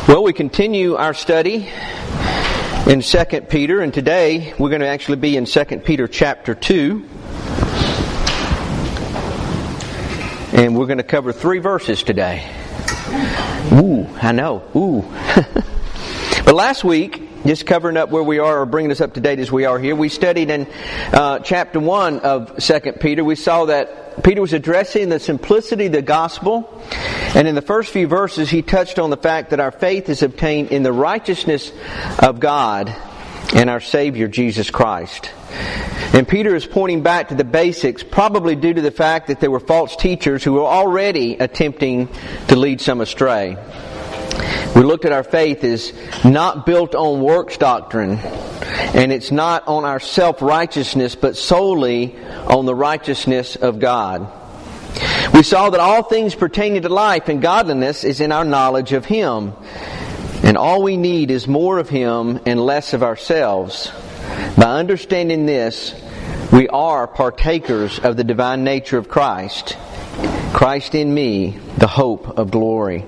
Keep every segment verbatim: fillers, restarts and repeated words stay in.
Well, we continue our study in Second Peter, and today we're going to actually be in Second Peter chapter two. And we're going to cover three verses today. Ooh, I know. Ooh. But last week, just covering up where we are, or bringing us up to date as we are here, we studied in uh, chapter one of Second Peter. We saw that Peter was addressing the simplicity of the gospel. And in the first few verses, he touched on the fact that our faith is obtained in the righteousness of God and our Savior, Jesus Christ. And Peter is pointing back to the basics, probably due to the fact that there were false teachers who were already attempting to lead some astray. We looked at our faith as not built on works doctrine, and it's not on our self-righteousness, but solely on the righteousness of God. We saw that all things pertaining to life and godliness is in our knowledge of Him. And all we need is more of Him and less of ourselves. By understanding this, we are partakers of the divine nature of Christ. Christ in me, the hope of glory.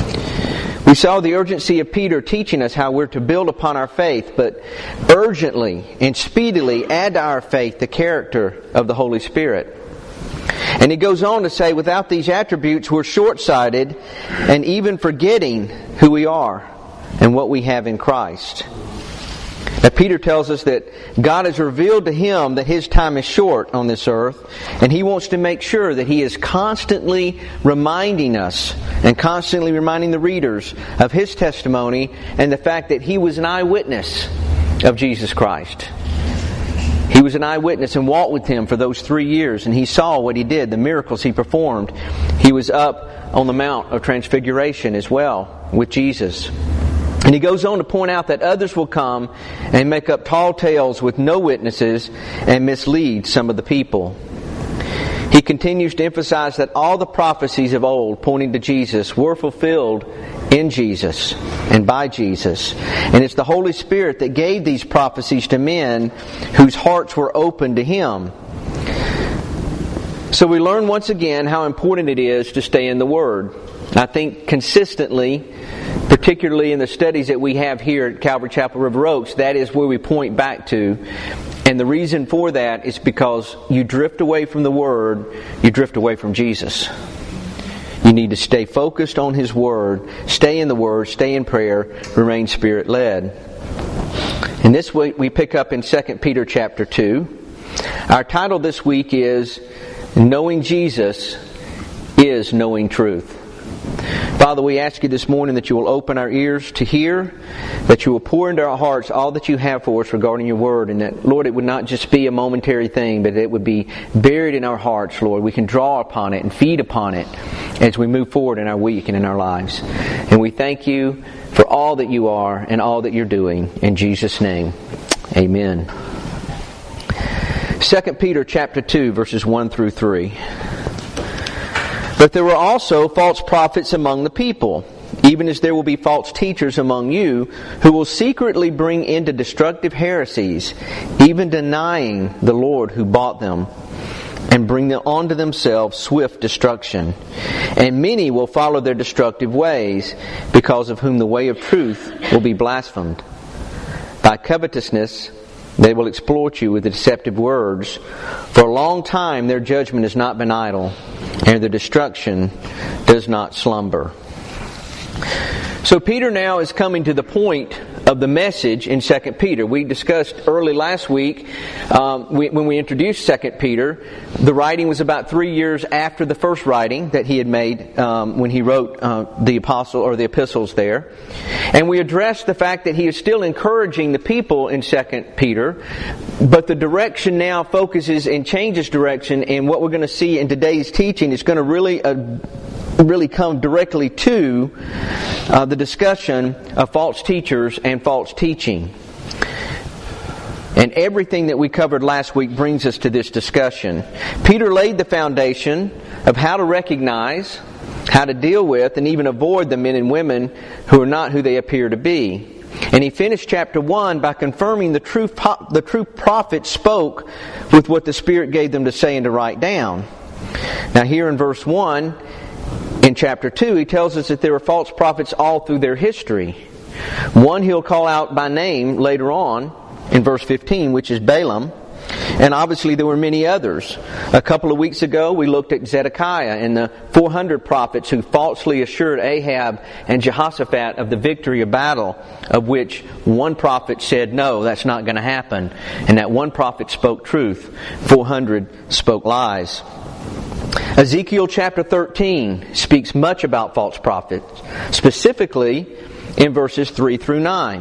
We saw the urgency of Peter teaching us how we're to build upon our faith, but urgently and speedily add to our faith the character of the Holy Spirit. And he goes on to say, without these attributes, we're short-sighted and even forgetting who we are and what we have in Christ. Now, Peter tells us that God has revealed to him that his time is short on this earth, and he wants to make sure that he is constantly reminding us and constantly reminding the readers of his testimony and the fact that he was an eyewitness of Jesus Christ. He was an eyewitness and walked with Him for those three years, and he saw what He did, the miracles He performed. He was up on the Mount of Transfiguration as well with Jesus. And he goes on to point out that others will come and make up tall tales with no witnesses and mislead some of the people. He continues to emphasize that all the prophecies of old pointing to Jesus were fulfilled in Jesus and by Jesus. And it's the Holy Spirit that gave these prophecies to men whose hearts were open to Him. So we learn once again how important it is to stay in the Word. I think consistently, particularly in the studies that we have here at Calvary Chapel River Oaks, that is where we point back to. And the reason for that is because you drift away from the Word, you drift away from Jesus. You need to stay focused on His Word, stay in the Word, stay in prayer, remain Spirit-led. And this week we pick up in Second Peter chapter two. Our title this week is, Knowing Jesus is Knowing Truth. Father, we ask You this morning that You will open our ears to hear, that You will pour into our hearts all that You have for us regarding Your Word, and that, Lord, it would not just be a momentary thing, but it would be buried in our hearts, Lord. We can draw upon it and feed upon it as we move forward in our week and in our lives. And we thank You for all that You are and all that You're doing. In Jesus' name, amen. Second Peter chapter two, verses one through three. But there were also false prophets among the people, even as there will be false teachers among you, who will secretly bring into destructive heresies, even denying the Lord who bought them, and bring them onto themselves swift destruction. And many will follow their destructive ways, because of whom the way of truth will be blasphemed. By covetousness they will exploit you with deceptive words. For a long time their judgment has not been idle, and their destruction does not slumber. So Peter now is coming to the point of the message in Second Peter. We discussed early last week, um, we, when we introduced Second Peter, the writing was about three years after the first writing that he had made um, when he wrote uh, the apostle or the epistles there. And we addressed the fact that he is still encouraging the people in Second Peter, but the direction now focuses and changes direction, and what we're going to see in today's teaching is going to really uh, really come directly to uh, the discussion of false teachers and false teaching. And everything that we covered last week brings us to this discussion. Peter laid the foundation of how to recognize, how to deal with, and even avoid the men and women who are not who they appear to be. And he finished chapter one by confirming the true, the true prophet spoke with what the Spirit gave them to say and to write down. Now here in verse one, in chapter two, he tells us that there are false prophets all through their history. One he'll call out by name later on in verse fifteen, which is Balaam. And obviously there were many others. A couple of weeks ago we looked at Zedekiah and the four hundred prophets who falsely assured Ahab and Jehoshaphat of the victory of battle, of which one prophet said, no, that's not going to happen. And that one prophet spoke truth. four hundred spoke lies. Ezekiel chapter thirteen speaks much about false prophets, specifically in verses three through nine.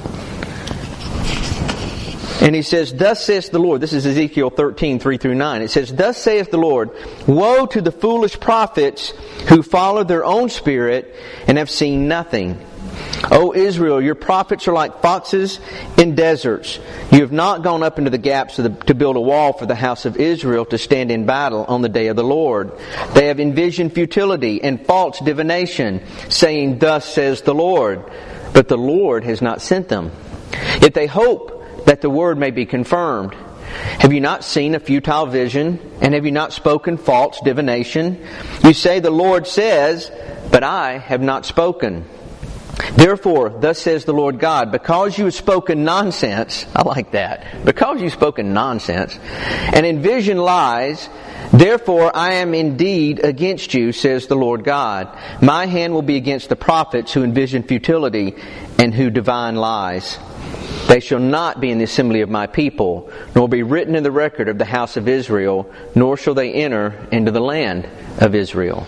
And he says, thus saith the Lord. This is Ezekiel thirteen, three through nine. It says, thus saith the Lord, woe to the foolish prophets who follow their own spirit and have seen nothing. O Israel, your prophets are like foxes in deserts. You have not gone up into the gaps of the, to build a wall for the house of Israel to stand in battle on the day of the Lord. They have envisioned futility and false divination, saying, thus says the Lord. But the Lord has not sent them. Yet they hope that the word may be confirmed. Have you not seen a futile vision? And have you not spoken false divination? You say, the Lord says, but I have not spoken. Therefore, thus says the Lord God, because you have spoken nonsense, I like that, because you've spoken nonsense, and envisioned lies, therefore I am indeed against you, says the Lord God. My hand will be against the prophets who envision futility and who divine lies. They shall not be in the assembly of my people, nor be written in the record of the house of Israel, nor shall they enter into the land of Israel.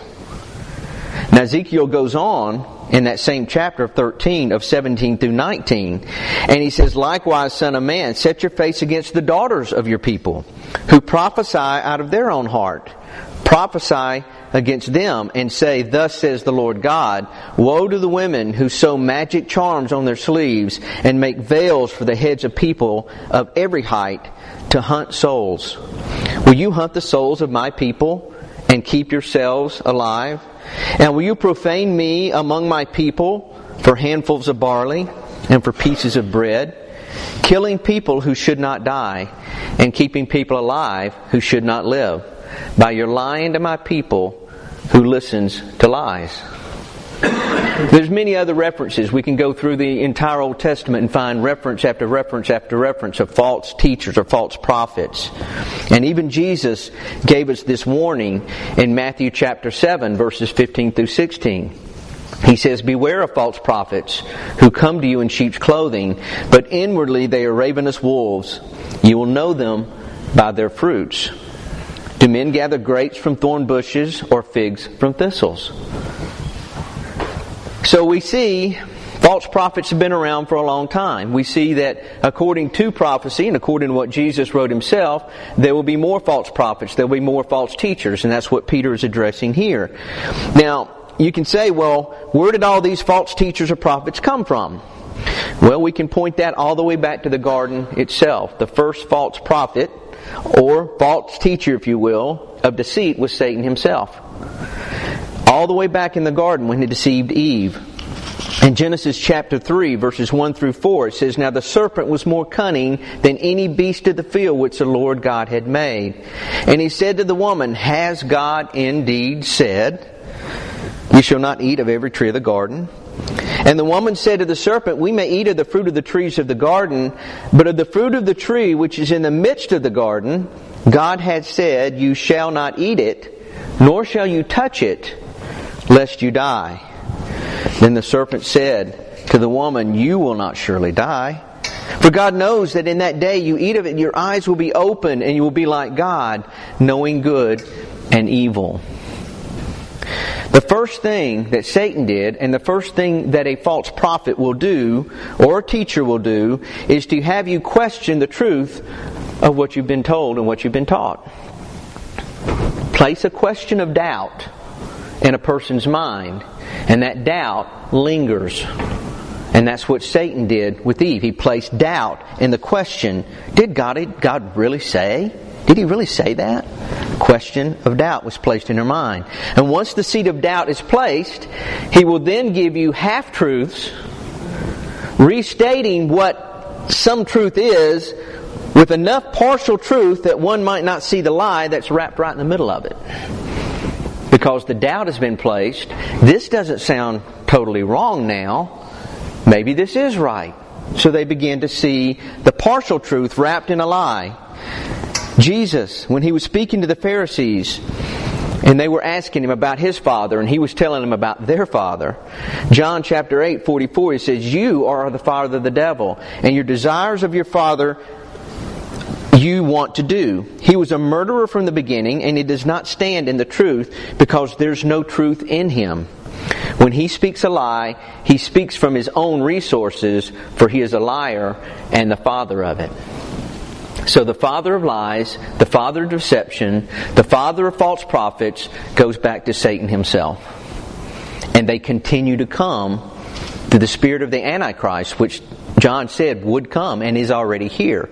Now Ezekiel goes on in that same chapter of thirteen, of seventeen through nineteen, and he says, likewise, son of man, set your face against the daughters of your people, who prophesy out of their own heart. Prophesy against them and say, thus says the Lord God, woe to the women who sew magic charms on their sleeves and make veils for the heads of people of every height to hunt souls. Will you hunt the souls of my people and keep yourselves alive? And will you profane me among my people for handfuls of barley and for pieces of bread, killing people who should not die and keeping people alive who should not live, by your lying to my people who listens to lies? There's many other references. We can go through the entire Old Testament and find reference after reference after reference of false teachers or false prophets. And even Jesus gave us this warning in Matthew chapter seven, verses fifteen through sixteen. He says, beware of false prophets who come to you in sheep's clothing, but inwardly they are ravenous wolves. You will know them by their fruits. Do men gather grapes from thorn bushes or figs from thistles? So we see false prophets have been around for a long time. We see that according to prophecy and according to what Jesus wrote himself, there will be more false prophets, there will be more false teachers, and that's what Peter is addressing here. Now, you can say, well, where did all these false teachers or prophets come from? Well, we can point that all the way back to the garden itself. The first false prophet, or false teacher, if you will, of deceit was Satan himself. All the way back in the garden when he deceived Eve. In Genesis chapter three, verses one through four, it says, now the serpent was more cunning than any beast of the field which the Lord God had made. And he said to the woman, has God indeed said, you shall not eat of every tree of the garden? And the woman said to the serpent, we may eat of the fruit of the trees of the garden, but of the fruit of the tree which is in the midst of the garden, God had said, you shall not eat it, nor shall you touch it, lest you die. Then the serpent said to the woman, you will not surely die. For God knows that in that day you eat of it, your eyes will be open, and you will be like God, knowing good and evil. The first thing that Satan did, and the first thing that a false prophet will do, or a teacher will do, is to have you question the truth of what you've been told and what you've been taught. Place a question of doubt in a person's mind, and that doubt lingers. And that's what Satan did with Eve. He placed doubt in the question, did God, God really say? Did he really say that? Question of doubt was placed in her mind. And once the seed of doubt is placed, he will then give you half-truths, restating what some truth is, with enough partial truth that one might not see the lie that's wrapped right in the middle of it. because the doubt has been placed. This doesn't sound totally wrong now. Maybe this is right. So they begin to see the partial truth wrapped in a lie. Jesus, when He was speaking to the Pharisees, and they were asking Him about His Father, and He was telling them about their father. John chapter eight, forty-four, He says, "You are the father of the devil, and your desires of your father you want to do. He was a murderer from the beginning, and he does not stand in the truth, because there's no truth in him. When he speaks a lie, he speaks from his own resources, for he is a liar and the father of it." So the father of lies, the father of deception, the father of false prophets goes back to Satan himself. And they continue to come through the spirit of the Antichrist, which John said would come and is already here.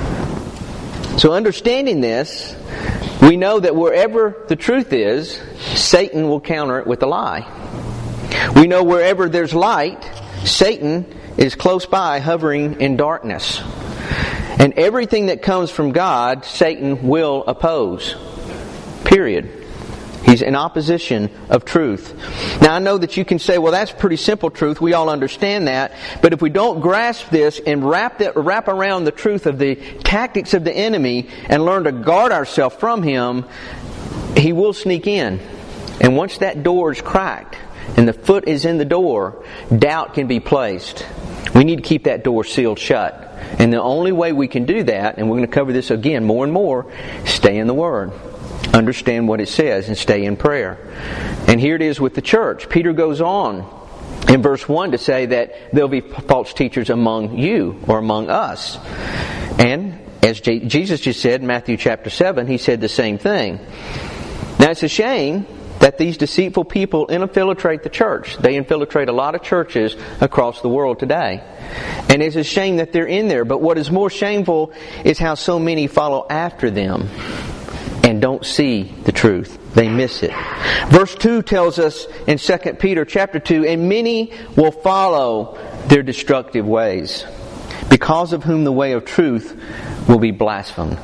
So understanding this, we know that wherever the truth is, Satan will counter it with a lie. We know wherever there's light, Satan is close by, hovering in darkness. And everything that comes from God, Satan will oppose. Period. He's in opposition of truth. Now I know that you can say, well, that's pretty simple truth. We all understand that. But if we don't grasp this and wrap that, wrap around the truth of the tactics of the enemy and learn to guard ourselves from him, he will sneak in. And once that door is cracked and the foot is in the door, doubt can be placed. We need to keep that door sealed shut. And the only way we can do that, and we're going to cover this again more and more, stay in the Word. Understand what it says and stay in prayer. And here it is with the church. Peter goes on in verse one to say that there'll be false teachers among you or among us. And as Jesus just said in Matthew chapter seven, He said the same thing. Now it's a shame that these deceitful people infiltrate the church. They infiltrate a lot of churches across the world today. And it's a shame that they're in there. But what is more shameful is how so many follow after them and don't see the truth. They miss it. Verse two tells us in Second Peter chapter two, "And many will follow their destructive ways, because of whom the way of truth will be blasphemed."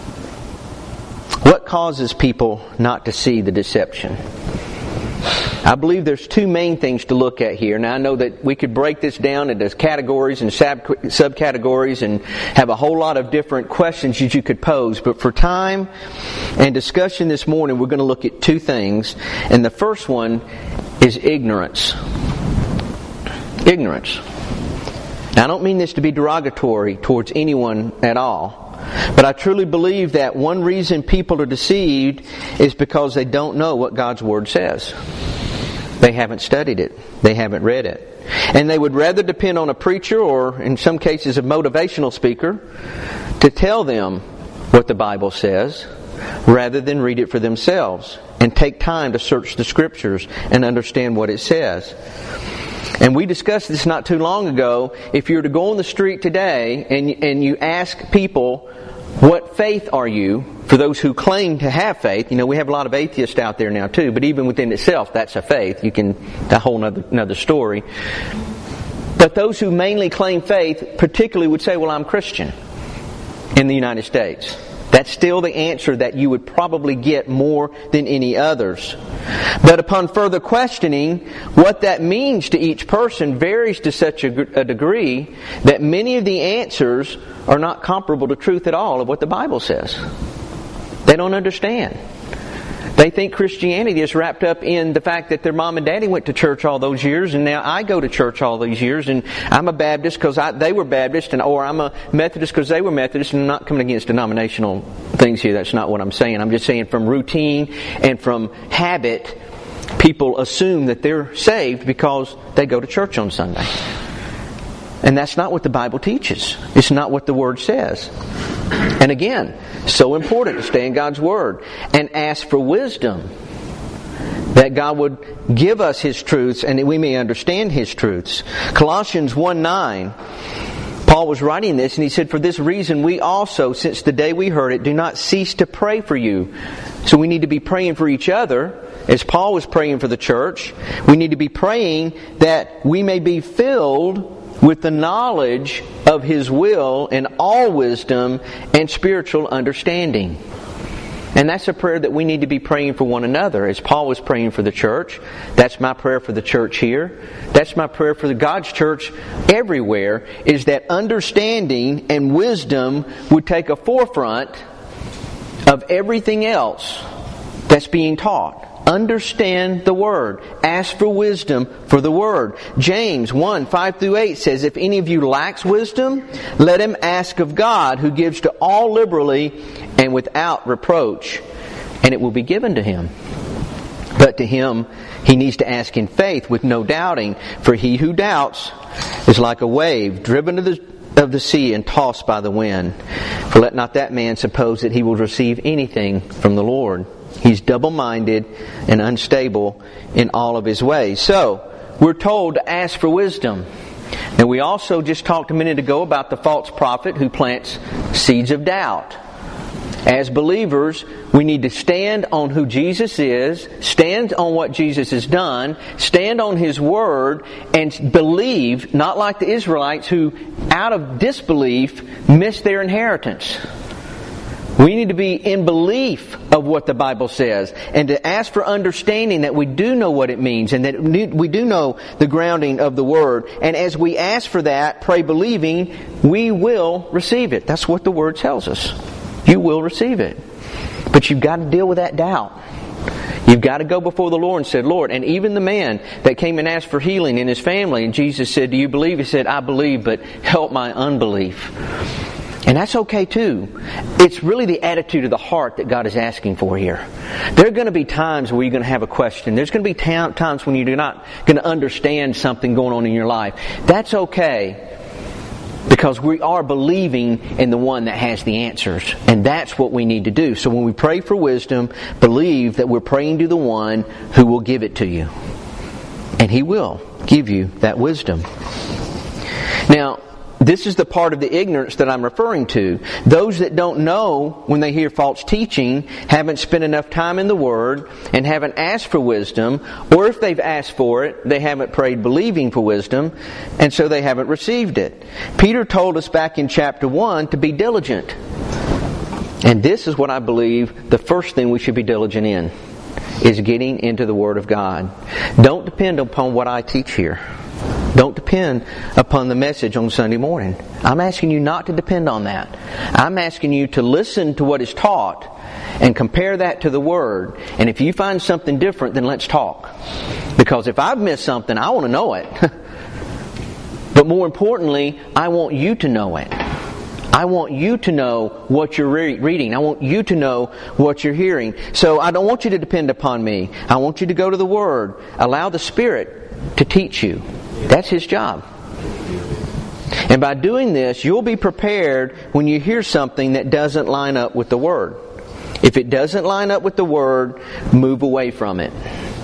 What causes people not to see the deception? I believe there's two main things to look at here. Now I know that we could break this down into categories and sub- subcategories and have a whole lot of different questions that you could pose. But for time and discussion this morning, we're going to look at two things. And the first one is ignorance. Ignorance. Now I don't mean this to be derogatory towards anyone at all. But I truly believe that one reason people are deceived is because they don't know what God's Word says. They haven't studied it. They haven't read it. And they would rather depend on a preacher or, in some cases, a motivational speaker to tell them what the Bible says rather than read it for themselves and take time to search the Scriptures and understand what it says. And we discussed this not too long ago. If you were to go on the street today and and you ask people, what faith are you? For those who claim to have faith, you know, we have a lot of atheists out there now too, but even within itself, that's a faith. You can, a whole other, another story. But those who mainly claim faith particularly would say, well, I'm Christian in the United States. That's still the answer that you would probably get more than any others. But upon further questioning, what that means to each person varies to such a, a degree that many of the answers are not comparable to truth at all of what the Bible says. They don't understand. They think Christianity is wrapped up in the fact that their mom and daddy went to church all those years, and now I go to church all these years, and I'm a Baptist because they were Baptist, and or I'm a Methodist because they were Methodist. And I'm not coming against denominational things here. That's not what I'm saying. I'm just saying from routine and from habit, people assume that they're saved because they go to church on Sunday. And that's not what the Bible teaches. It's not what the Word says. And again, so important to stay in God's Word and ask for wisdom, that God would give us His truths and that we may understand His truths. Colossians one nine, Paul was writing this and he said, "For this reason we also, since the day we heard it, do not cease to pray for you." So we need to be praying for each other. As Paul was praying for the church, we need to be praying that we may be filled with the knowledge of His will and all wisdom and spiritual understanding. And that's a prayer that we need to be praying for one another. As Paul was praying for the church, that's my prayer for the church here. That's my prayer for the God's church everywhere, is that understanding and wisdom would take a forefront of everything else that's being taught. Understand the Word. Ask for wisdom for the Word. James one, five through eight says, if any of you lacks wisdom, let him ask of God, who gives to all liberally and without reproach, and it will be given to him. But to him he needs to ask in faith with no doubting, for he who doubts is like a wave driven to the of the sea and tossed by the wind. For let not that man suppose that he will receive anything from the Lord. He's double-minded and unstable in all of his ways. So, we're told to ask for wisdom. And we also just talked a minute ago about the false prophet who plants seeds of doubt. As believers, we need to stand on who Jesus is, stand on what Jesus has done, stand on His Word, and believe, not like the Israelites who, out of disbelief, missed their inheritance. We need to be in belief of what the Bible says, and to ask for understanding that we do know what it means, and that we do know the grounding of the Word. And as we ask for that, pray believing, we will receive it. That's what the Word tells us. You will receive it. But you've got to deal with that doubt. You've got to go before the Lord and say, Lord, and even the man that came and asked for healing in his family, and Jesus said, do you believe? He said, I believe, but help my unbelief. And that's okay too. It's really the attitude of the heart that God is asking for here. There are going to be times where you're going to have a question. There's going to be times when you're not going to understand something going on in your life. That's okay, because we are believing in the one that has the answers. And that's what we need to do. So when we pray for wisdom, believe that we're praying to the one who will give it to you. And He will give you that wisdom. Now, this is the part of the ignorance that I'm referring to. Those that don't know when they hear false teaching, haven't spent enough time in the Word, and haven't asked for wisdom, or if they've asked for it, they haven't prayed believing for wisdom, and so they haven't received it. Peter told us back in chapter one to be diligent. And this is what I believe the first thing we should be diligent in, is getting into the Word of God. Don't depend upon what I teach here. Don't depend upon the message on Sunday morning. I'm asking you not to depend on that. I'm asking you to listen to what is taught and compare that to the Word. And if you find something different, then let's talk. Because if I've missed something, I want to know it. But more importantly, I want you to know it. I want you to know what you're re- reading. I want you to know what you're hearing. So I don't want you to depend upon me. I want you to go to the Word. Allow the Spirit to teach you. That's His job. And by doing this, you'll be prepared when you hear something that doesn't line up with the Word. If it doesn't line up with the Word, move away from it.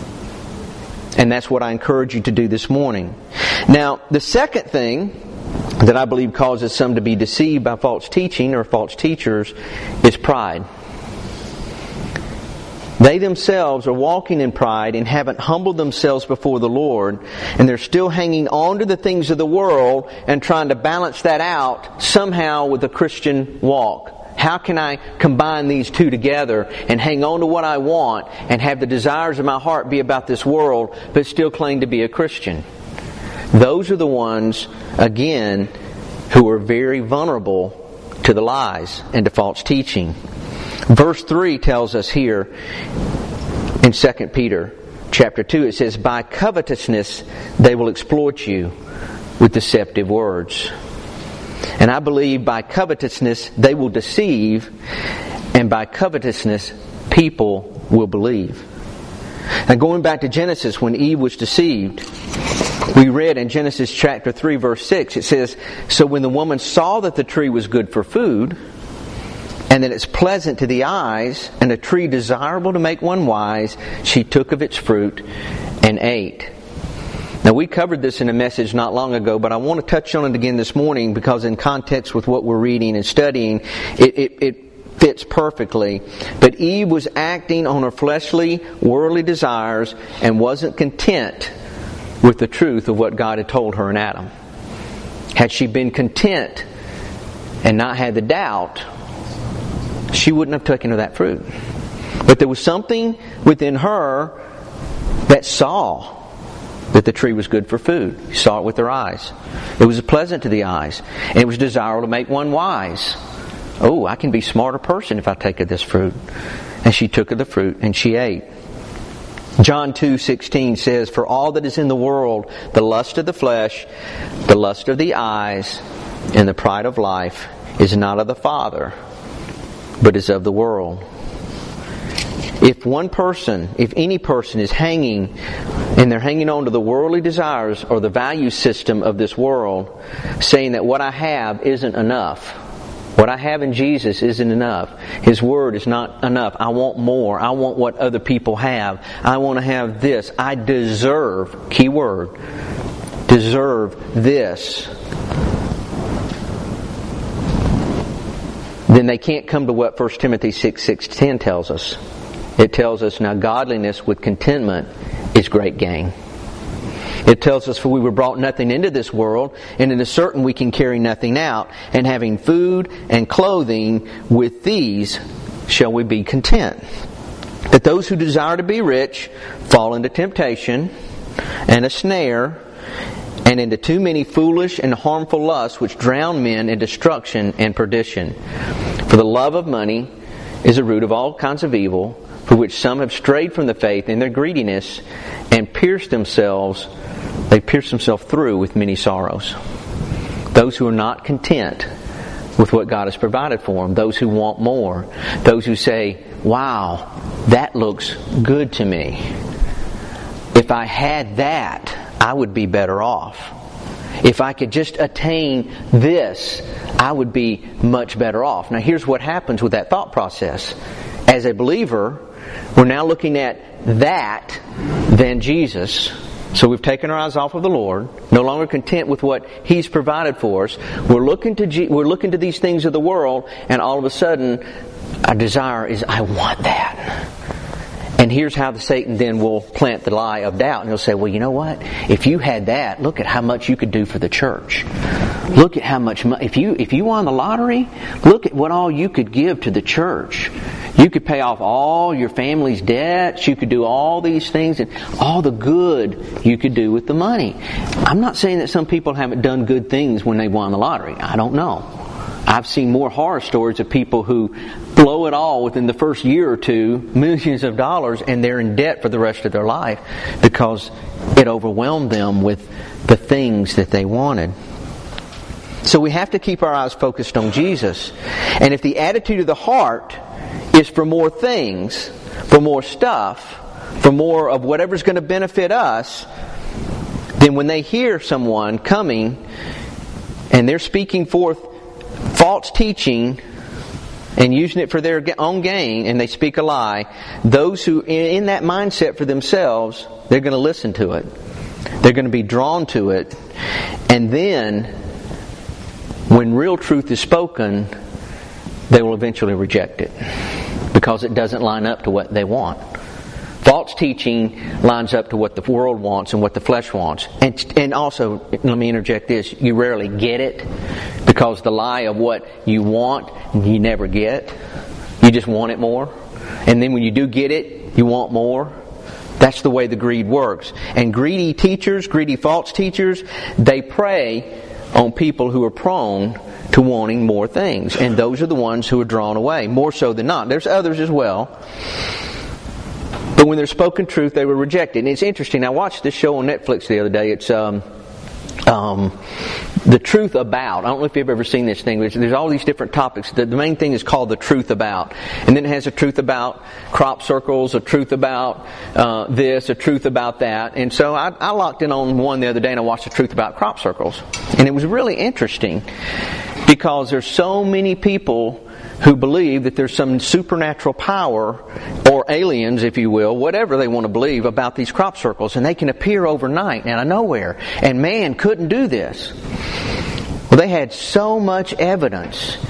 And that's what I encourage you to do this morning. Now, the second thing that I believe causes some to be deceived by false teaching or false teachers is pride. They themselves are walking in pride and haven't humbled themselves before the Lord, and they're still hanging on to the things of the world and trying to balance that out somehow with a Christian walk. How can I combine these two together and hang on to what I want and have the desires of my heart be about this world, but still claim to be a Christian? Those are the ones, again, who are very vulnerable to the lies and to false teaching. Verse three tells us here in Second Peter chapter two, it says, by covetousness they will exploit you with deceptive words. And I believe by covetousness they will deceive, and by covetousness people will believe. Now going back to Genesis, when Eve was deceived, we read in Genesis chapter three verse six, it says, so when the woman saw that the tree was good for food, and that it's pleasant to the eyes, and a tree desirable to make one wise, she took of its fruit and ate. Now we covered this in a message not long ago, but I want to touch on it again this morning because in context with what we're reading and studying, it, it, it fits perfectly. But Eve was acting on her fleshly, worldly desires and wasn't content with the truth of what God had told her in Adam. Had she been content and not had the doubt, she wouldn't have taken of that fruit. But there was something within her that saw that the tree was good for food. She saw it with her eyes. It was pleasant to the eyes. And it was desirable to make one wise. Oh, I can be a smarter person if I take of this fruit. And she took of the fruit and she ate. John two sixteen says, "For all that is in the world, the lust of the flesh, the lust of the eyes, and the pride of life, is not of the Father, but is of the world." If one person, if any person is hanging, and they're hanging on to the worldly desires or the value system of this world, saying that what I have isn't enough. What I have in Jesus isn't enough. His Word is not enough. I want more. I want what other people have. I want to have this. I deserve, key word, deserve this. Then they can't come to what First Timothy six six ten tells us. It tells us, now godliness with contentment is great gain. It tells us, for we were brought nothing into this world, and it is certain we can carry nothing out. And having food and clothing, with these shall we be content. That those who desire to be rich fall into temptation and a snare, and into too many foolish and harmful lusts which drown men in destruction and perdition. For the love of money is a root of all kinds of evil, for which some have strayed from the faith in their greediness and pierced themselves, they pierced themselves through with many sorrows. Those who are not content with what God has provided for them, those who want more, those who say, wow, that looks good to me. If I had that, I would be better off. If I could just attain this, I would be much better off. Now here's what happens with that thought process. As a believer, we're now looking at that than Jesus. So we've taken our eyes off of the Lord, no longer content with what He's provided for us. We're looking to G- we're looking to these things of the world, and all of a sudden, our desire is, I want that. And here's how the Satan then will plant the lie of doubt. And he'll say, well, you know what? If you had that, look at how much you could do for the church. Look at how much money. If you, if you won the lottery, look at what all you could give to the church. You could pay off all your family's debts. You could do all these things and all the good you could do with the money. I'm not saying that some people haven't done good things when they won the lottery. I don't know. I've seen more horror stories of people who blow it all within the first year or two, millions of dollars, and they're in debt for the rest of their life because it overwhelmed them with the things that they wanted. So we have to keep our eyes focused on Jesus. And if the attitude of the heart is for more things, for more stuff, for more of whatever's going to benefit us, then when they hear someone coming and they're speaking forth false teaching and using it for their own gain, and they speak a lie, those who in that mindset for themselves, they're going to listen to it. They're going to be drawn to it. And then, when real truth is spoken, they will eventually reject it because it doesn't line up to what they want. False teaching lines up to what the world wants and what the flesh wants. And, and also, let me interject this, you rarely get it because the lie of what you want, you never get. You just want it more. And then when you do get it, you want more. That's the way the greed works. And greedy teachers, greedy false teachers, they prey on people who are prone to wanting more things. And those are the ones who are drawn away, more so than not. There's others as well. But when there's spoken truth, they were rejected. And it's interesting. I watched this show on Netflix the other day. It's um, um, The Truth About. I don't know if you've ever seen this thing. There's, there's all these different topics. The, the main thing is called The Truth About. And then it has a truth about crop circles, a truth about uh, this, a truth about that. And so I, I locked in on one the other day and I watched The Truth About crop circles. And it was really interesting because there's so many people who believe that there's some supernatural power, or aliens, if you will, whatever they want to believe about these crop circles, and they can appear overnight out of nowhere, and man couldn't do this. Well, they had so much evidence,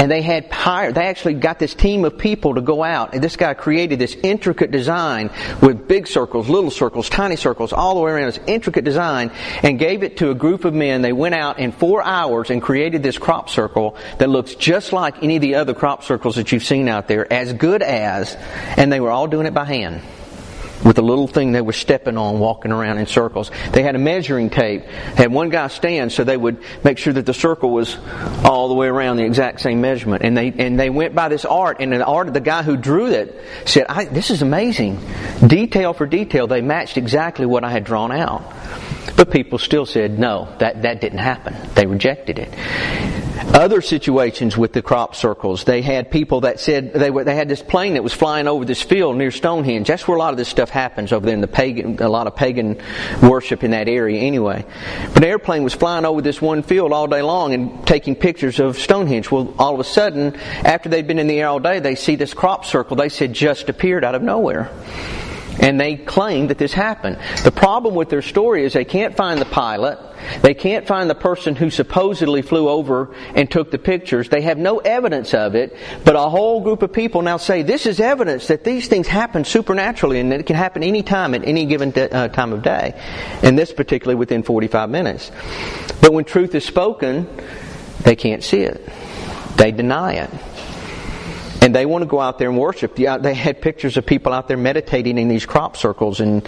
And they had hired, they actually got this team of people to go out, and this guy created this intricate design with big circles, little circles, tiny circles, all the way around, this intricate design, and gave it to a group of men. They went out in four hours and created this crop circle that looks just like any of the other crop circles that you've seen out there, as good as, and they were all doing it by hand, with a little thing they were stepping on, walking around in circles. They had a measuring tape. Had one guy stand so they would make sure that the circle was all the way around the exact same measurement. And they and they went by this art, and the art, the guy who drew it said, I, "This is amazing. Detail for detail, they matched exactly what I had drawn out." But people still said, no, that, that didn't happen. They rejected it. Other situations with the crop circles, they had people that said, they were, they had this plane that was flying over this field near Stonehenge. That's where a lot of this stuff happens over there in the pagan, a lot of pagan worship in that area anyway. But an airplane was flying over this one field all day long and taking pictures of Stonehenge. Well, all of a sudden, after they'd been in the air all day, they see this crop circle, they said, just appeared out of nowhere. And they claim that this happened. The problem with their story is they can't find the pilot. They can't find the person who supposedly flew over and took the pictures. They have no evidence of it. But a whole group of people now say this is evidence that these things happen supernaturally and that it can happen any time at any given de- uh, time of day. And this particularly within forty-five minutes. But when truth is spoken, they can't see it. They deny it. And they want to go out there and worship. They had pictures of people out there meditating in these crop circles, and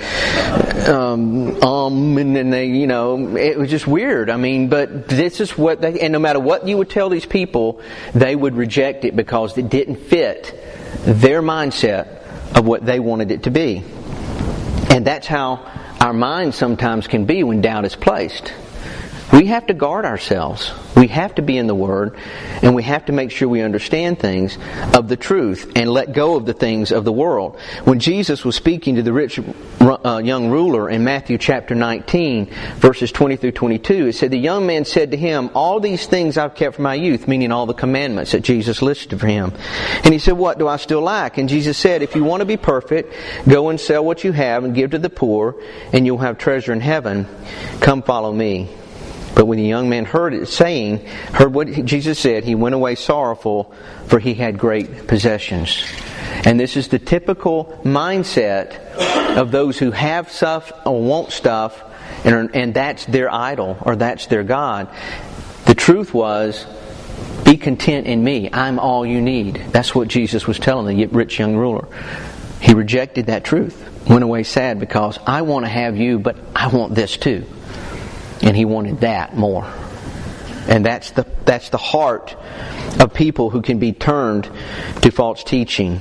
um, um, and then they, you know, it was just weird. I mean, but this is what they, and no matter what you would tell these people, they would reject it because it didn't fit their mindset of what they wanted it to be. And that's how our minds sometimes can be when doubt is placed. We have to guard ourselves. We have to be in the Word, and we have to make sure we understand things of the truth and let go of the things of the world. When Jesus was speaking to the rich uh, young ruler in Matthew chapter nineteen, verses twenty through twenty-two, it said, "The young man said to him, 'All these things I've kept from my youth,'" meaning all the commandments that Jesus listed for him. And he said, "What do I still lack?" And Jesus said, "If you want to be perfect, go and sell what you have and give to the poor, and you'll have treasure in heaven. Come follow me." But when the young man heard it saying, heard what Jesus said, he went away sorrowful, for he had great possessions. And this is the typical mindset of those who have stuff or want stuff, and, and that's their idol, or that's their God. The truth was, be content in me. I'm all you need. That's what Jesus was telling the rich young ruler. He rejected that truth. Went away sad because I want to have you, but I want this too. And he wanted that more. And that's the that's the heart of people who can be turned to false teaching.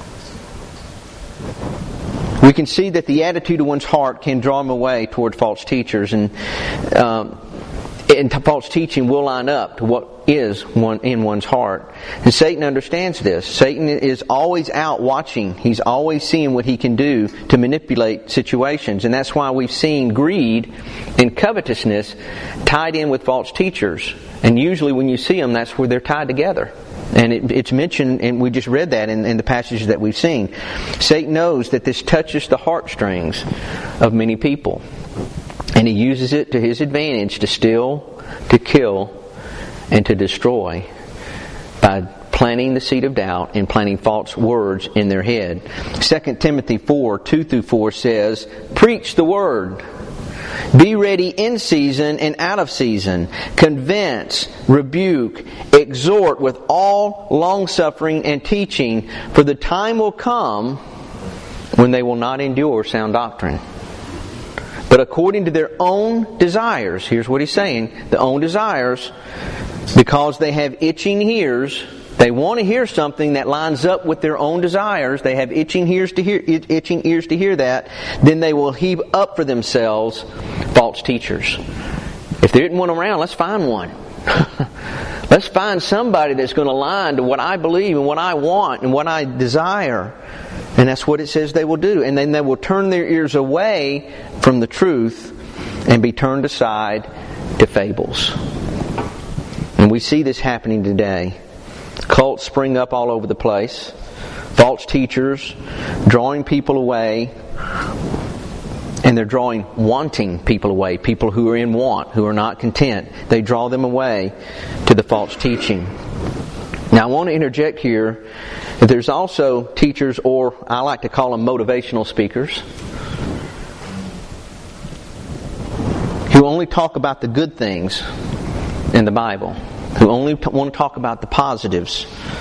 We can see that the attitude of one's heart can draw him away toward false teachers, and um, and false teaching will line up to what is one in one's heart. And Satan understands this. Satan is always out watching. He's always seeing what he can do to manipulate situations. And that's why we've seen greed and covetousness tied in with false teachers. And usually when you see them, that's where they're tied together. And it, it's mentioned, and we just read that in, in the passages that we've seen. Satan knows that this touches the heartstrings of many people. And he uses it to his advantage to steal, to kill, and to destroy by planting the seed of doubt and planting false words in their head. Second Timothy four, two through four says, "Preach the word. Be ready in season and out of season. Convince, rebuke, exhort with all longsuffering and teaching, for the time will come when they will not endure sound doctrine. But according to their own desires," here's what he's saying, the own desires, because they have itching ears, they want to hear something that lines up with their own desires, they have itching ears to hear, itching ears to hear that, then they will heap up for themselves false teachers. If there isn't one around, let's find one. Let's find somebody that's going to align to what I believe and what I want and what I desire. And that's what it says they will do. And then they will turn their ears away from the truth and be turned aside to fables. And we see this happening today. Cults spring up all over the place. False teachers drawing people away. And they're drawing wanting people away. People who are in want, who are not content. They draw them away to the false teaching. Now I want to interject here that there's also teachers, or I like to call them motivational speakers, who only talk about the good things in the Bible, who only t- want to talk about the positives,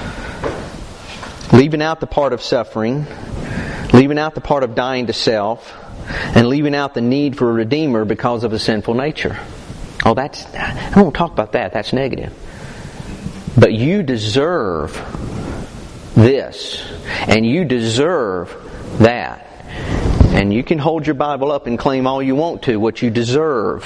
leaving out the part of suffering, leaving out the part of dying to self, and leaving out the need for a Redeemer because of a sinful nature. Oh, that's, I don't want to talk about that. That's negative. But you deserve this, and you deserve that. And you can hold your Bible up and claim all you want to, what you deserve.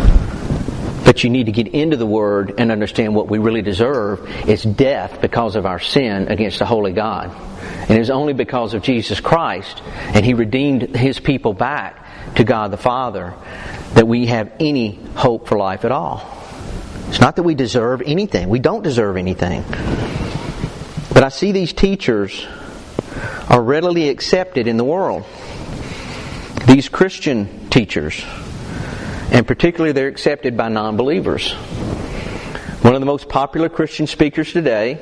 But you need to get into the Word and understand what we really deserve is death because of our sin against a holy God. And it is only because of Jesus Christ, and He redeemed His people back to God the Father, that we have any hope for life at all. It's not that we deserve anything. We don't deserve anything. But I see these teachers are readily accepted in the world. These Christian teachers. And particularly they're accepted by non-believers. One of the most popular Christian speakers today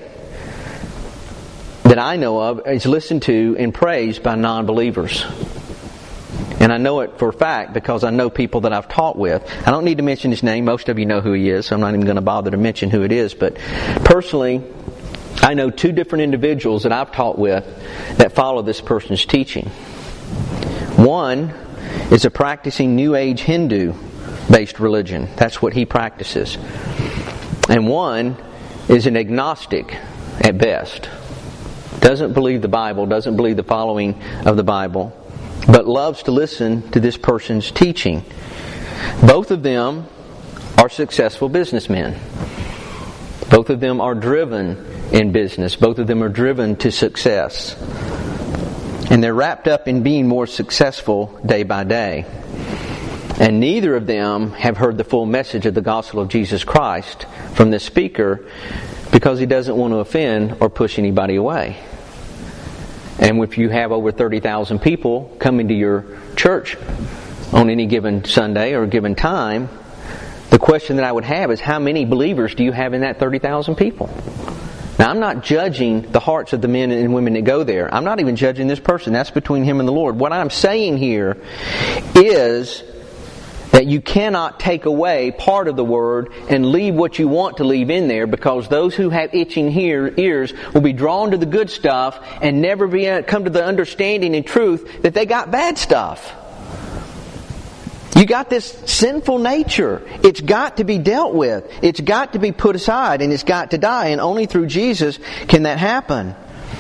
that I know of is listened to and praised by non-believers. And I know it for a fact because I know people that I've taught with. I don't need to mention his name. Most of you know who he is, so I'm not even going to bother to mention who it is. But personally, I know two different individuals that I've taught with that follow this person's teaching. One is a practicing New Age Hindu-based religion. That's what he practices. And one is an agnostic at best. Doesn't believe the Bible, doesn't believe the following of the Bible, but loves to listen to this person's teaching. Both of them are successful businessmen. Both of them are driven in business. Both of them are driven to success. And they're wrapped up in being more successful day by day. And neither of them have heard the full message of the gospel of Jesus Christ from this speaker because he doesn't want to offend or push anybody away. And if you have over thirty thousand people coming to your church on any given Sunday or a given time, the question that I would have is, how many believers do you have in that thirty thousand people? Now, I'm not judging the hearts of the men and women that go there. I'm not even judging this person. That's between him and the Lord. What I'm saying here is that you cannot take away part of the Word and leave what you want to leave in there, because those who have itching hear, ears will be drawn to the good stuff and never be come to the understanding and truth that they got bad stuff. You got this sinful nature. It's got to be dealt with. It's got to be put aside, and it's got to die. And only through Jesus can that happen.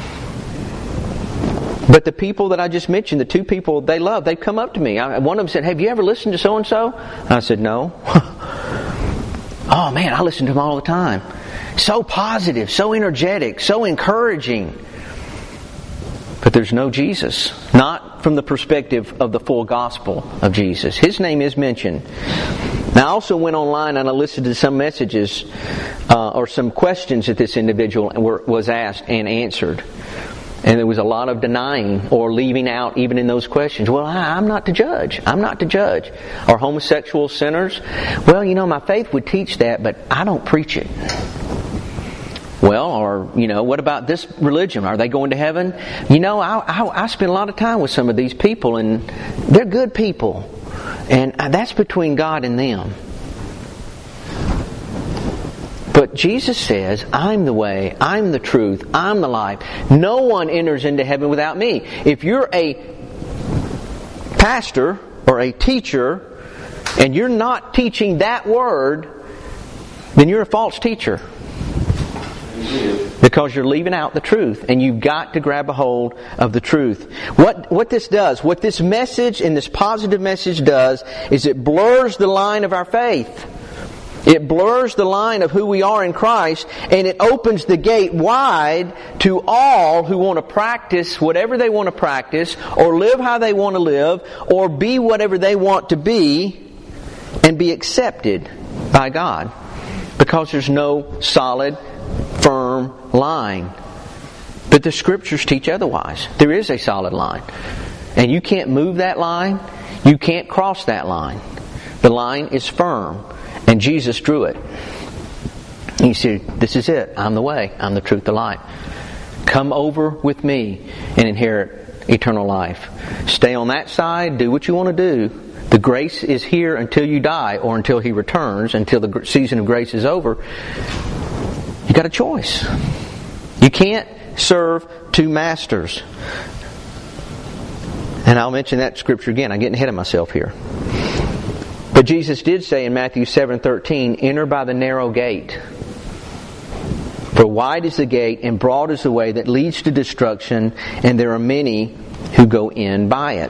But the people that I just mentioned, the two people they love, they come up to me. I, one of them said, "Have you ever listened to so-and-so?" I said, "No." "Oh man, I listen to them all the time. So positive, so energetic, so encouraging." But there's no Jesus. Not from the perspective of the full gospel of Jesus. His name is mentioned. Now I also went online and I listened to some messages uh, or some questions that this individual were, was asked and answered. And there was a lot of denying or leaving out even in those questions. Well, I, I'm not to judge. I'm not to judge. Are homosexual sinners? Well, you know, my faith would teach that, but I don't preach it. Well, or, you know, what about this religion? Are they going to heaven? You know, I, I, I spend a lot of time with some of these people, and they're good people. And that's between God and them. But Jesus says, "I'm the way, I'm the truth, I'm the life. No one enters into heaven without me." If you're a pastor or a teacher and you're not teaching that word, then you're a false teacher. Because you're leaving out the truth, and you've got to grab a hold of the truth. What what this does, what this message and this positive message does, is it blurs the line of our faith. It blurs the line of who we are in Christ, and it opens the gate wide to all who want to practice whatever they want to practice, or live how they want to live, or be whatever they want to be, and be accepted by God. Because there's no solid, firm line. But the Scriptures teach otherwise. There is a solid line. And you can't move that line. You can't cross that line. The line is firm. And Jesus drew it. He said, this is it. I'm the way. I'm the truth, the light. Come over with me and inherit eternal life. Stay on that side. Do what you want to do. The grace is here until you die or until He returns, until the season of grace is over. You got a choice. You can't serve two masters. And I'll mention that scripture again. I'm getting ahead of myself here. But Jesus did say in Matthew seven thirteen, enter by the narrow gate. For wide is the gate and broad is the way that leads to destruction, and there are many who go in by it.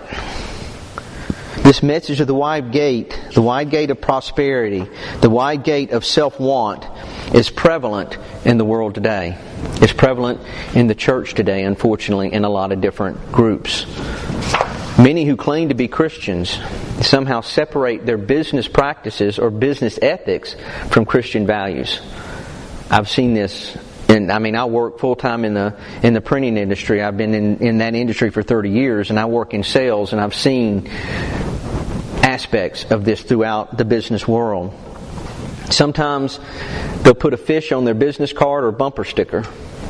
This message of the wide gate, the wide gate of prosperity, the wide gate of self-want is prevalent in the world today. It's prevalent in the church today, unfortunately, in a lot of different groups. Many who claim to be Christians somehow separate their business practices or business ethics from Christian values. I've seen this, and I mean, I work full time in the in the printing industry. I've been in, in that industry for thirty years, and I work in sales, and I've seen aspects of this throughout the business world. Sometimes they'll put a fish on their business card or bumper sticker,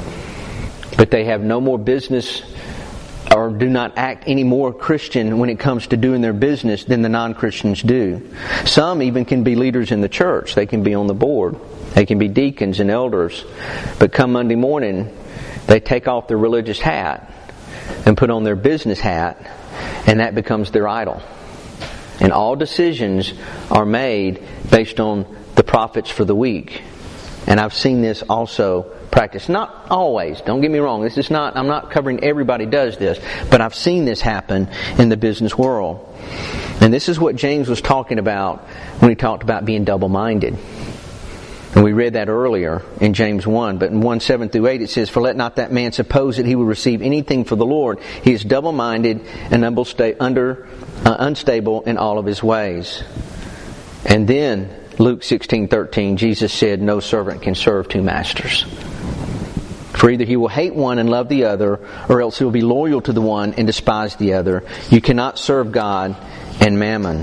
but they have no more business or do not act any more Christian when it comes to doing their business than the non-Christians do. Some even can be leaders in the church. They can be on the board. They can be deacons and elders. But come Monday morning, they take off their religious hat and put on their business hat, and that becomes their idol. And all decisions are made based on the profits for the week. And I've seen this also practiced. Not always, don't get me wrong. This is not, I'm not covering everybody does this, but I've seen this happen in the business world. And this is what James was talking about when he talked about being double-minded. And we read that earlier in James one, but in one, seven through eight it says, for let not that man suppose that he will receive anything for the Lord. He is double-minded and under, uh, unstable in all of his ways. And then, Luke sixteen thirteen, Jesus said, no servant can serve two masters. For either he will hate one and love the other, or else he will be loyal to the one and despise the other. You cannot serve God and mammon.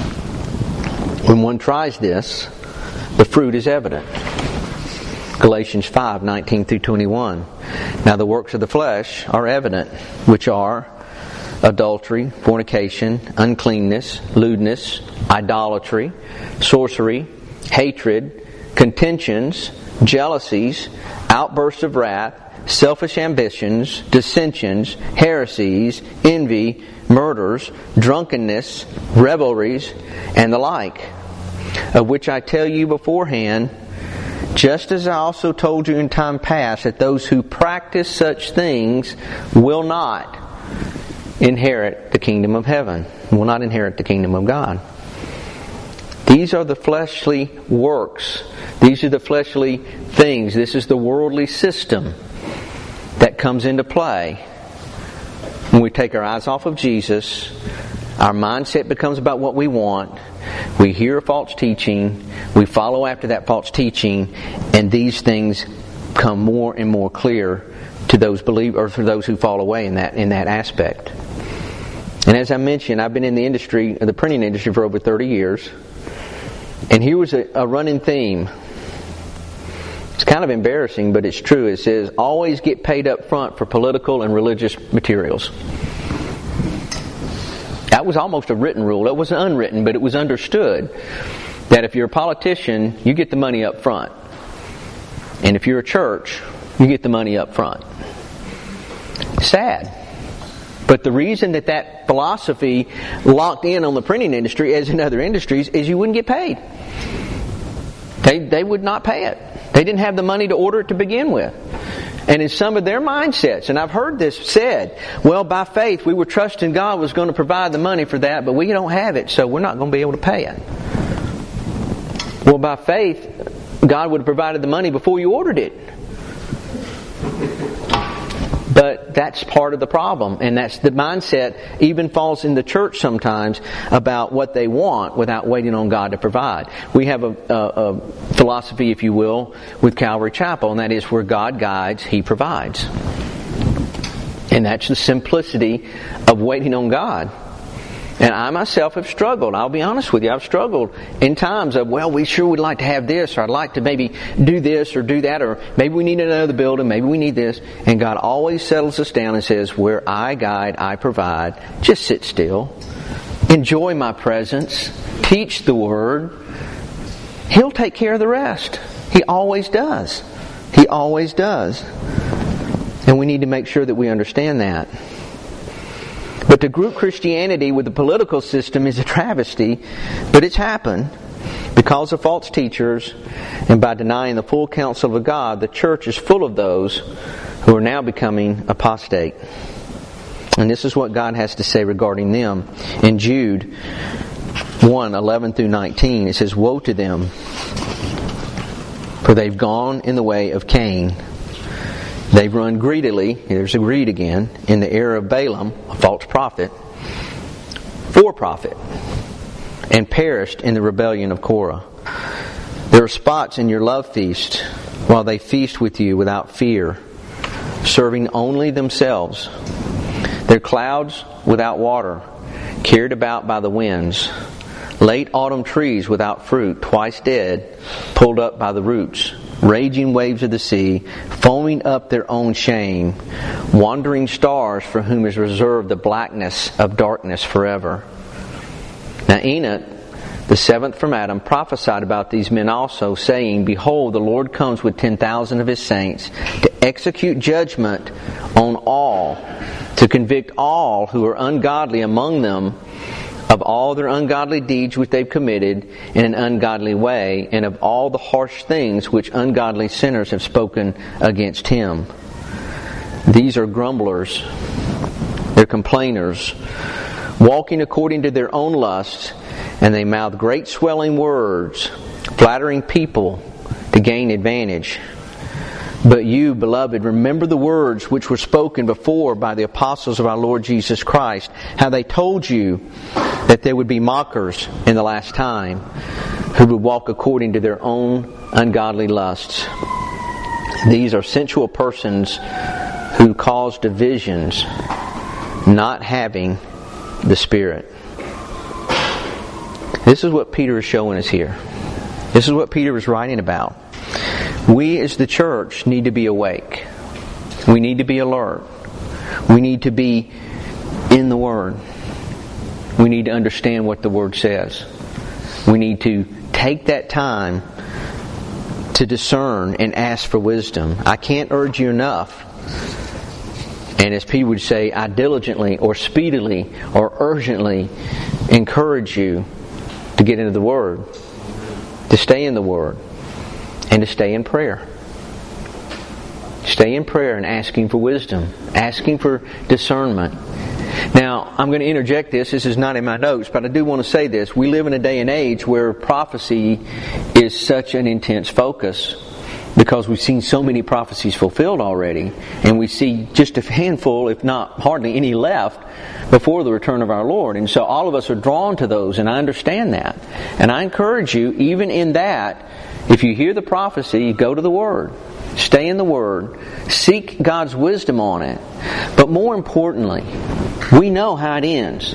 When one tries this, the fruit is evident. Galatians five nineteen through twenty-one. Now the works of the flesh are evident, which are adultery, fornication, uncleanness, lewdness, idolatry, sorcery, hatred, contentions, jealousies, outbursts of wrath, selfish ambitions, dissensions, heresies, envy, murders, drunkenness, revelries, and the like, of which I tell you beforehand, just as I also told you in time past, that those who practice such things will not inherit the kingdom of heaven, will not inherit the kingdom of God. These are the fleshly works. These are the fleshly things. This is the worldly system that comes into play when we take our eyes off of Jesus. Our mindset becomes about what we want. We hear a false teaching. We follow after that false teaching. And these things come more and more clear to those believe or for those who fall away in that in that aspect. And as I mentioned, I've been in the industry, the printing industry, for over thirty years. And here was a, a running theme. It's kind of embarrassing, but it's true. It says, always get paid up front for political and religious materials. That was almost a written rule. It wasn't unwritten, but it was understood that if you're a politician, you get the money up front. And if you're a church, you get the money up front. Sad. But the reason that that philosophy locked in on the printing industry, as in other industries, is you wouldn't get paid. They they would not pay it. They didn't have the money to order it to begin with. And in some of their mindsets, and I've heard this said, well, by faith we were trusting God was going to provide the money for that, but we don't have it, so we're not going to be able to pay it. Well, by faith, God would have provided the money before you ordered it. But that's part of the problem, and that's the mindset even falls in the church sometimes about what they want without waiting on God to provide. We have a, a, a philosophy, if you will, with Calvary Chapel, and that is where God guides, He provides. And that's the simplicity of waiting on God. And I myself have struggled. I'll be honest with you. I've struggled in times of, well, we sure would like to have this, or I'd like to maybe do this or do that, or maybe we need another building, maybe we need this. And God always settles us down and says, where I guide, I provide. Just sit still. Enjoy my presence. Teach the Word. He'll take care of the rest. He always does. He always does. And we need to make sure that we understand that. But to group Christianity with the political system is a travesty, but it's happened because of false teachers, and by denying the full counsel of God, the church is full of those who are now becoming apostate. And this is what God has to say regarding them. In Jude one, eleven through nineteen, it says, "Woe to them, for they've gone in the way of Cain. They've run greedily," there's a greed again, "in the error of Balaam, a false prophet, for profit, and perished in the rebellion of Korah. There are spots in your love feast, while they feast with you without fear, serving only themselves. They're clouds without water, carried about by the winds, late autumn trees without fruit, twice dead, pulled up by the roots, raging waves of the sea, foaming up their own shame, wandering stars for whom is reserved the blackness of darkness forever." Now Enoch, the seventh from Adam, prophesied about these men also, saying, "Behold, the Lord comes with ten thousand of His saints to execute judgment on all, to convict all who are ungodly among them of all their ungodly deeds which they've committed in an ungodly way, and of all the harsh things which ungodly sinners have spoken against Him. These are grumblers, they're complainers, walking according to their own lusts, and they mouth great swelling words, flattering people to gain advantage. But you, beloved, remember the words which were spoken before by the apostles of our Lord Jesus Christ, how they told you that there would be mockers in the last time, who would walk according to their own ungodly lusts. These are sensual persons who cause divisions, not having the Spirit." This is what Peter is showing us here. This is what Peter is writing about. We as the church need to be awake. We need to be alert. We need to be in the Word. We need to understand what the Word says. We need to take that time to discern and ask for wisdom. I can't urge you enough. And as Peter would say, I diligently or speedily or urgently encourage you to get into the Word, to stay in the Word, and to stay in prayer. Stay in prayer and asking for wisdom, asking for discernment. Now, I'm going to interject this. This is not in my notes, but I do want to say this. We live in a day and age where prophecy is such an intense focus, because we've seen so many prophecies fulfilled already, and we see just a handful, if not hardly any left, before the return of our Lord. And so all of us are drawn to those, and I understand that. And I encourage you, even in that, if you hear the prophecy, go to the Word. Stay in the Word. Seek God's wisdom on it. But more importantly, we know how it ends.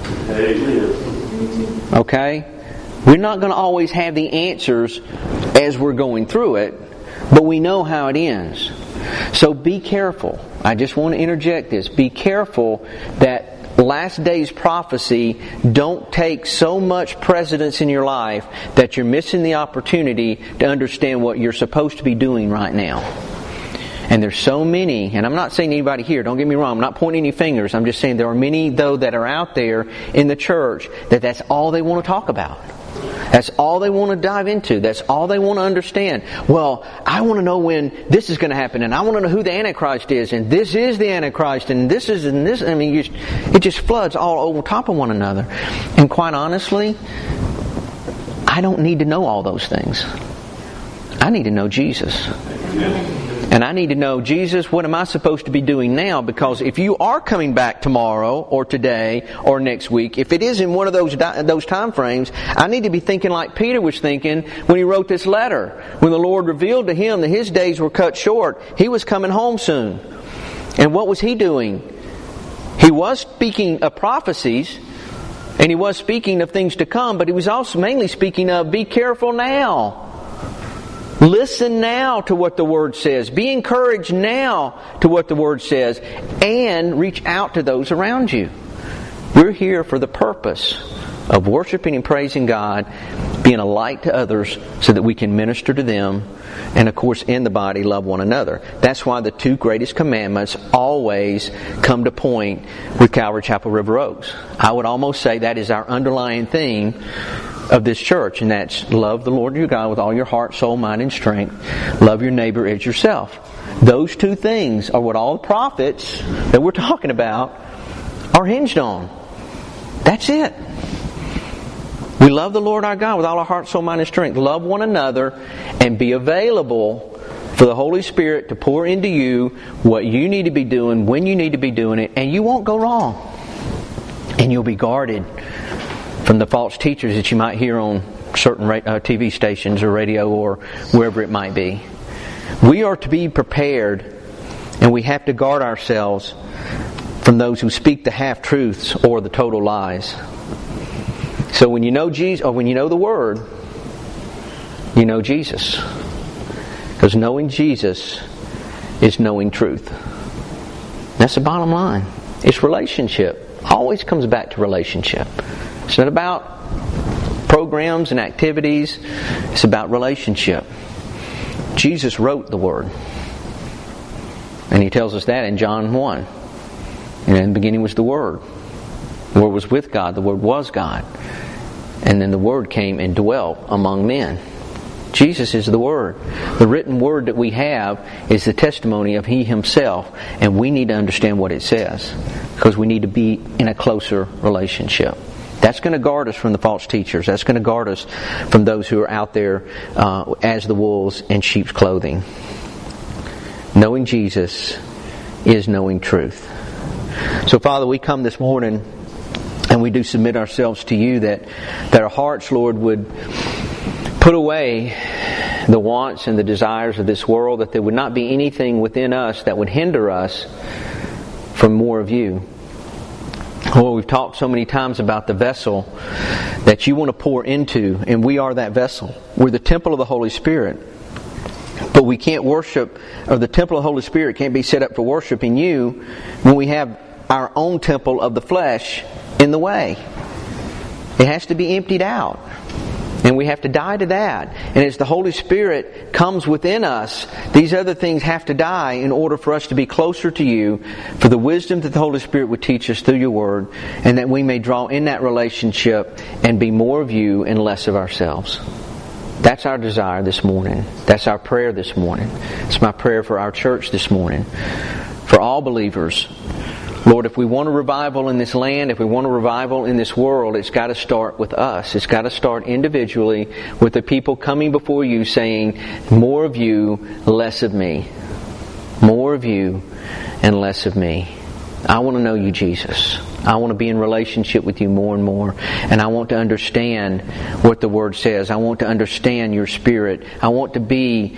Okay? We're not going to always have the answers as we're going through it, but we know how it ends. So be careful. I just want to interject this. Be careful that last days prophecy don't take so much precedence in your life that you're missing the opportunity to understand what you're supposed to be doing right now. And there's so many, and I'm not saying anybody here, don't get me wrong, I'm not pointing any fingers, I'm just saying there are many, though, that are out there in the church that that's all they want to talk about. That's all they want to dive into. That's all they want to understand. Well, I want to know when this is going to happen, and I want to know who the Antichrist is, and this is the Antichrist, and this is, and this. I mean, you, it just floods all over top of one another. And quite honestly, I don't need to know all those things. I need to know Jesus. And I need to know, Jesus, what am I supposed to be doing now? Because if you are coming back tomorrow or today or next week, if it is in one of those those time frames, I need to be thinking like Peter was thinking when he wrote this letter. When the Lord revealed to him that his days were cut short, he was coming home soon. And what was he doing? He was speaking of prophecies, And He was speaking of things to come, but He was also mainly speaking of, be careful now. Listen now to what the Word says. Be encouraged now to what the Word says. And reach out to those around you. We're here for the purpose of worshiping and praising God, being a light to others so that we can minister to them, and of course in the body love one another. That's why the two greatest commandments always come to point with Calvary Chapel River Oaks. I would almost say that is our underlying theme of this church, and that's love the Lord your God with all your heart, soul, mind, and strength. Love your neighbor as yourself. Those two things are what all the prophets that we're talking about are hinged on. That's it. We love the Lord our God with all our heart, soul, mind, and strength. Love one another and be available for the Holy Spirit to pour into you what you need to be doing, when you need to be doing it, and you won't go wrong. And you'll be guarded from the false teachers that you might hear on certain T V stations or radio or wherever it might be. We are to be prepared, and we have to guard ourselves from those who speak the half-truths or the total lies. So when you know Jesus, or when you know the Word, you know Jesus. Because knowing Jesus is knowing truth. That's the bottom line. It's relationship. Always comes back to relationship. It's not about programs and activities. It's about relationship. Jesus wrote the Word. And He tells us that in John one. And in the beginning was the Word. The Word was with God. The Word was God. And then the Word came and dwelt among men. Jesus is the Word. The written Word that we have is the testimony of He Himself. And we need to understand what it says. Because we need to be in a closer relationship. That's going to guard us from the false teachers. That's going to guard us from those who are out there uh, as the wolves in sheep's clothing. Knowing Jesus is knowing truth. So, Father, we come this morning and we do submit ourselves to You, that, that our hearts, Lord, would put away the wants and the desires of this world, that there would not be anything within us that would hinder us from more of You. Lord, we've talked so many times about the vessel that You want to pour into, and we are that vessel. We're the temple of the Holy Spirit. But we can't worship, or the temple of the Holy Spirit can't be set up for worshiping You when we have our own temple of the flesh in the way. It has to be emptied out. And we have to die to that. And as the Holy Spirit comes within us, these other things have to die in order for us to be closer to You, for the wisdom that the Holy Spirit would teach us through Your Word, and that we may draw in that relationship and be more of You and less of ourselves. That's our desire this morning. That's our prayer this morning. It's my prayer for our church this morning. For all believers. Lord, if we want a revival in this land, if we want a revival in this world, it's got to start with us. It's got to start individually with the people coming before You saying, more of You, less of me. More of You and less of me. I want to know You, Jesus. I want to be in relationship with You more and more. And I want to understand what the Word says. I want to understand Your Spirit. I want to be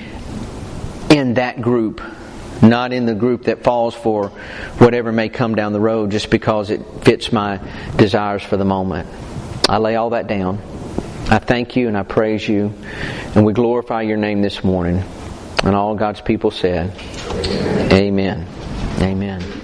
in that group, not in the group that falls for whatever may come down the road just because it fits my desires for the moment. I lay all that down. I thank You and I praise You, and we glorify Your name this morning. And all God's people said, Amen. Amen.